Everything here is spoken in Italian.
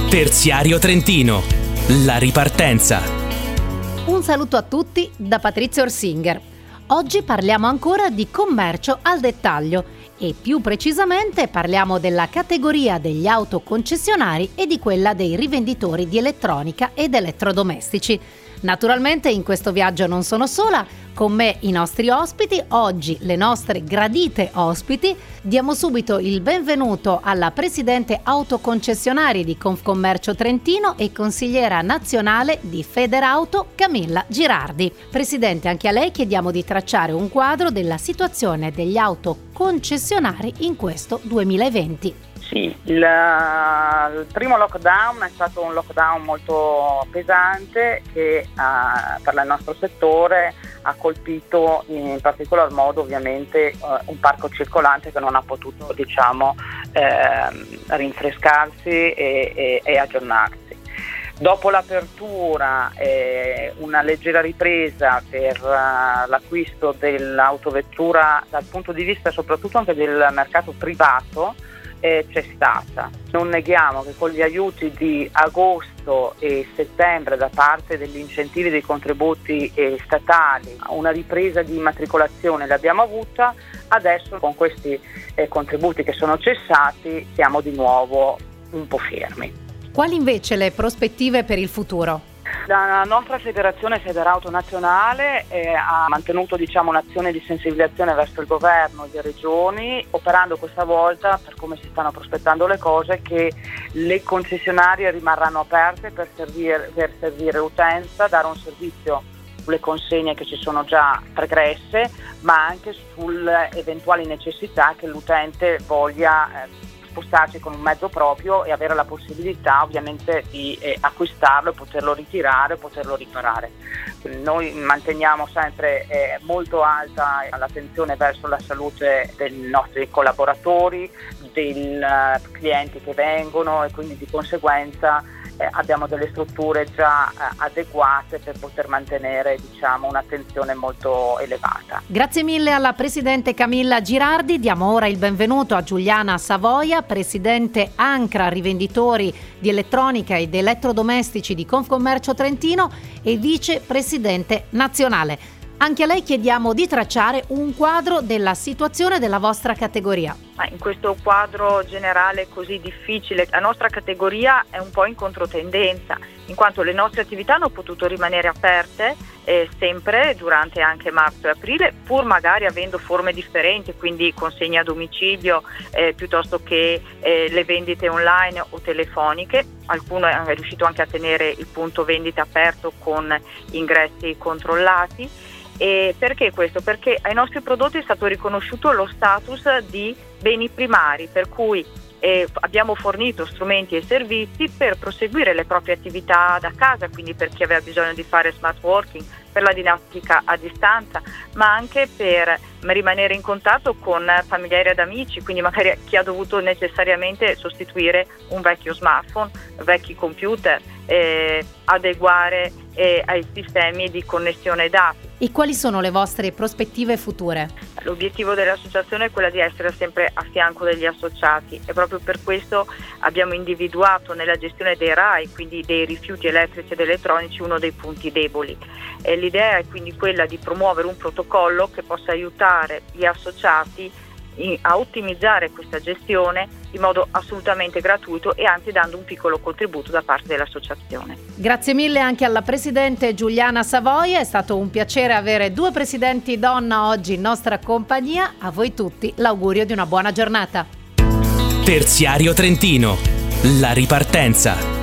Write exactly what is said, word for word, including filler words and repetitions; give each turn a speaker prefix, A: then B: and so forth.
A: Terziario Trentino, la ripartenza.
B: Un saluto a tutti da Patrizia Orsinger. Oggi parliamo ancora di commercio al dettaglio e più precisamente parliamo della categoria degli autoconcessionari e di quella dei rivenditori di elettronica ed elettrodomestici. Naturalmente in questo viaggio non sono sola, con me i nostri ospiti, oggi le nostre gradite ospiti. Diamo subito il benvenuto alla presidente autoconcessionari di Confcommercio Trentino e consigliera nazionale di Federauto Camilla Girardi. Presidente, anche a lei chiediamo di tracciare un quadro della situazione degli autoconcessionari in questo duemilaventi.
C: Sì, il, il primo lockdown è stato un lockdown molto pesante che uh, per il nostro settore ha colpito in particolar modo ovviamente uh, un parco circolante che non ha potuto diciamo eh, rinfrescarsi e, e, e aggiornarsi. Dopo l'apertura e una leggera ripresa per uh, l'acquisto dell'autovettura dal punto di vista soprattutto anche del mercato privato Eh, c'è stata. Non neghiamo che con gli aiuti di agosto e settembre da parte degli incentivi dei contributi eh, statali una ripresa di immatricolazione l'abbiamo avuta, adesso con questi eh, contributi che sono cessati siamo di nuovo un po' fermi.
B: Quali invece le prospettive per il futuro?
C: La nostra federazione Federauto nazionale eh, ha mantenuto diciamo, un'azione di sensibilizzazione verso il governo e le regioni, operando questa volta, per come si stanno prospettando le cose, che le concessionarie rimarranno aperte per servire, per servire l'utenza, dare un servizio sulle consegne che ci sono già pregresse, ma anche sulle eventuali necessità che l'utente voglia eh, spostarsi con un mezzo proprio e avere la possibilità ovviamente di eh, acquistarlo, poterlo ritirare, poterlo riparare. Noi manteniamo sempre eh, molto alta l'attenzione verso la salute dei nostri collaboratori, dei uh, clienti che vengono e quindi di conseguenza eh, abbiamo delle strutture già eh, adeguate per poter mantenere diciamo un'attenzione molto elevata.
B: Grazie mille alla presidente Camilla Girardi. Diamo ora il benvenuto a Giuliana Savoia, presidente ANCRA Rivenditori di Elettronica ed Elettrodomestici di Confcommercio Trentino e vicepresidente nazionale. Anche a lei chiediamo di tracciare un quadro della situazione della vostra categoria.
D: In questo quadro generale così difficile, la nostra categoria è un po' in controtendenza, in quanto le nostre attività hanno potuto rimanere aperte eh, sempre durante anche marzo e aprile, pur magari avendo forme differenti, quindi consegna a domicilio eh, piuttosto che eh, le vendite online o telefoniche. Qualcuno è riuscito anche a tenere il punto vendita aperto con ingressi controllati. E perché questo? Perché ai nostri prodotti è stato riconosciuto lo status di beni primari, per cui eh, abbiamo fornito strumenti e servizi per proseguire le proprie attività da casa, quindi per chi aveva bisogno di fare smart working, per la didattica a distanza, ma anche per rimanere in contatto con familiari ed amici, quindi magari chi ha dovuto necessariamente sostituire un vecchio smartphone, vecchi computer, eh, adeguare eh, ai sistemi di connessione dati.
B: E quali sono le vostre prospettive future?
D: L'obiettivo dell'associazione è quello di essere sempre a fianco degli associati e proprio per questo abbiamo individuato nella gestione dei R A I, quindi dei rifiuti elettrici ed elettronici, uno dei punti deboli. E l'idea è quindi quella di promuovere un protocollo che possa aiutare gli associati a ottimizzare questa gestione in modo assolutamente gratuito e anzi dando un piccolo contributo da parte dell'associazione.
B: Grazie mille anche alla presidente Giuliana Savoia, è stato un piacere avere due presidenti donna oggi in nostra compagnia. A voi tutti l'augurio di una buona giornata.
A: Terziario Trentino, la ripartenza.